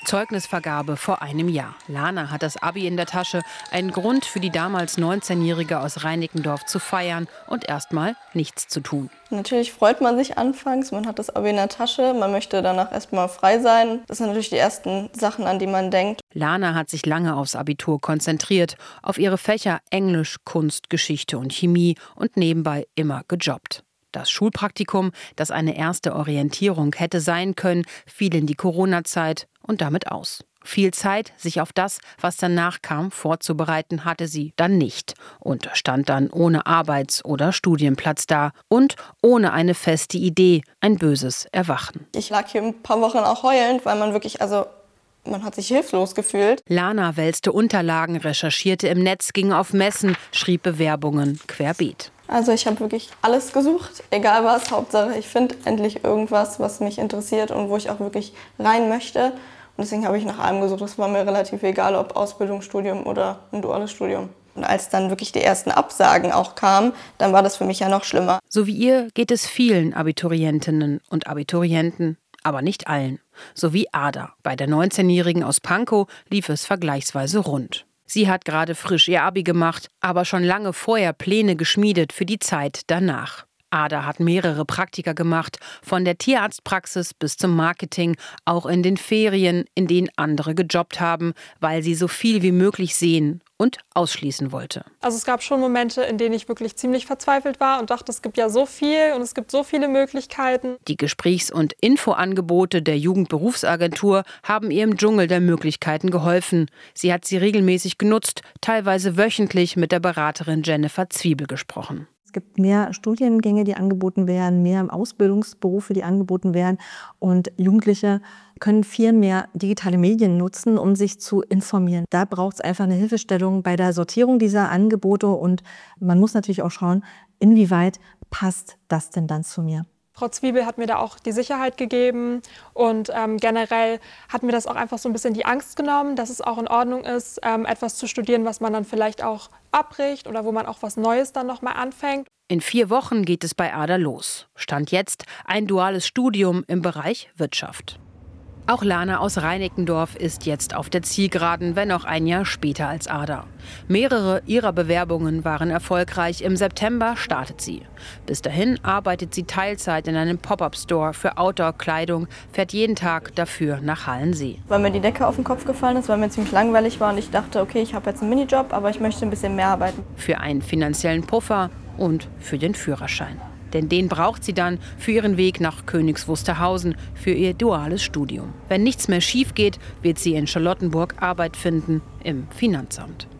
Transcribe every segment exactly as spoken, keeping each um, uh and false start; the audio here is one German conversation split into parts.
Zeugnisvergabe vor einem Jahr. Lana hat das Abi in der Tasche. Ein Grund für die damals neunzehnjährige aus Reinickendorf zu feiern und erstmal nichts zu tun. Natürlich freut man sich anfangs, man hat das Abi in der Tasche, man möchte danach erstmal frei sein. Das sind natürlich die ersten Sachen, an die man denkt. Lana hat sich lange aufs Abitur konzentriert, auf ihre Fächer Englisch, Kunst, Geschichte und Chemie und nebenbei immer gejobbt. Das Schulpraktikum, das eine erste Orientierung hätte sein können, fiel in die Corona-Zeit und damit aus. Viel Zeit, sich auf das, was danach kam, vorzubereiten, hatte sie dann nicht und stand dann ohne Arbeits- oder Studienplatz da und ohne eine feste Idee, ein böses Erwachen. Ich lag hier ein paar Wochen auch heulend, weil man wirklich, also man hat sich hilflos gefühlt. Lana wälzte Unterlagen, recherchierte im Netz, ging auf Messen, schrieb Bewerbungen querbeet. Also ich habe wirklich alles gesucht, egal was, Hauptsache ich finde endlich irgendwas, was mich interessiert und wo ich auch wirklich rein möchte. Und deswegen habe ich nach allem gesucht. Es war mir relativ egal, ob Ausbildung, Studium oder ein duales Studium. Und als dann wirklich die ersten Absagen auch kamen, dann war das für mich ja noch schlimmer. So wie ihr geht es vielen Abiturientinnen und Abiturienten, aber nicht allen. So wie Ada. Bei der neunzehnjährigen aus Pankow lief es vergleichsweise rund. Sie hat gerade frisch ihr Abi gemacht, aber schon lange vorher Pläne geschmiedet für die Zeit danach. Ada hat mehrere Praktika gemacht, von der Tierarztpraxis bis zum Marketing, auch in den Ferien, in denen andere gejobbt haben, weil sie so viel wie möglich sehen und ausschließen wollte. Also es gab schon Momente, in denen ich wirklich ziemlich verzweifelt war und dachte, es gibt ja so viel und es gibt so viele Möglichkeiten. Die Gesprächs- und Infoangebote der Jugendberufsagentur haben ihr im Dschungel der Möglichkeiten geholfen. Sie hat sie regelmäßig genutzt, teilweise wöchentlich mit der Beraterin Jennifer Zwiebel gesprochen. Es gibt mehr Studiengänge, die angeboten werden, mehr Ausbildungsberufe, die angeboten werden. Und Jugendliche können viel mehr digitale Medien nutzen, um sich zu informieren. Da braucht es einfach eine Hilfestellung bei der Sortierung dieser Angebote. Und man muss natürlich auch schauen, inwieweit passt das denn dann zu mir. Frau Zwiebel hat mir da auch die Sicherheit gegeben und ähm, generell hat mir das auch einfach so ein bisschen die Angst genommen, dass es auch in Ordnung ist, ähm, etwas zu studieren, was man dann vielleicht auch abbricht oder wo man auch was Neues dann nochmal anfängt. In vier Wochen geht es bei Ada los. Stand jetzt ein duales Studium im Bereich Wirtschaft. Auch Lana aus Reinickendorf ist jetzt auf der Zielgeraden, wenn auch ein Jahr später als Ada. Mehrere ihrer Bewerbungen waren erfolgreich. Im September startet sie. Bis dahin arbeitet sie Teilzeit in einem Pop-up-Store für Outdoor-Kleidung, fährt jeden Tag dafür nach Hallensee. Weil mir die Decke auf den Kopf gefallen ist, weil mir ziemlich langweilig war und ich dachte, okay, ich habe jetzt einen Minijob, aber ich möchte ein bisschen mehr arbeiten. Für einen finanziellen Puffer und für den Führerschein. Denn den braucht sie dann für ihren Weg nach Königs Wusterhausen, für ihr duales Studium. Wenn nichts mehr schief geht, wird sie in Charlottenburg Arbeit finden im Finanzamt.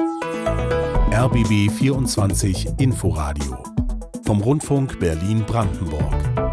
R B B vierundzwanzig Inforadio vom Rundfunk Berlin-Brandenburg.